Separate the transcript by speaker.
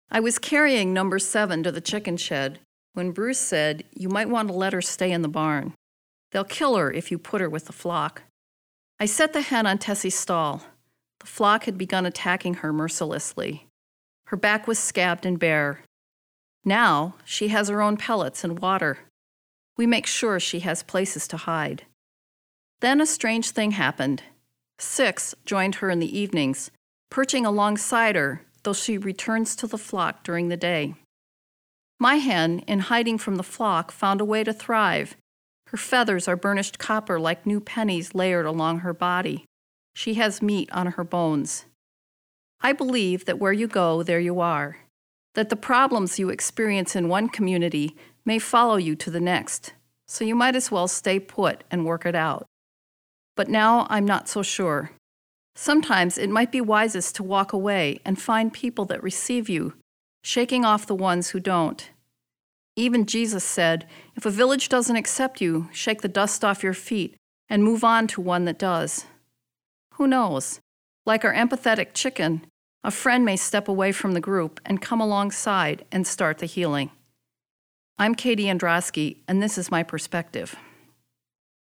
Speaker 1: I was carrying number 7 to the chicken shed when Bruce said, "You might want to let her stay in the barn. They'll kill her if you put her with the flock." I set the hen on Tessie's stall. The flock had begun attacking her mercilessly. Her back was scabbed and bare. Now she has her own pellets and water. We make sure she has places to hide. Then a strange thing happened. 6 joined her in the evenings, perching alongside her, though she returns to the flock during the day. My hen, in hiding from the flock, found a way to thrive. Her feathers are burnished copper like new pennies layered along her body. She has meat on her bones. I believe that where you go, there you are, that the problems you experience in one community may follow you to the next, so you might as well stay put and work it out. But now I'm not so sure. Sometimes it might be wisest to walk away and find people that receive you, shaking off the ones who don't. Even Jesus said, if a village doesn't accept you, shake the dust off your feet and move on to one that does. Who knows? Like our empathetic chicken, a friend may step away from the group and come alongside and start the healing. I'm Katie Androsky, and this is my perspective.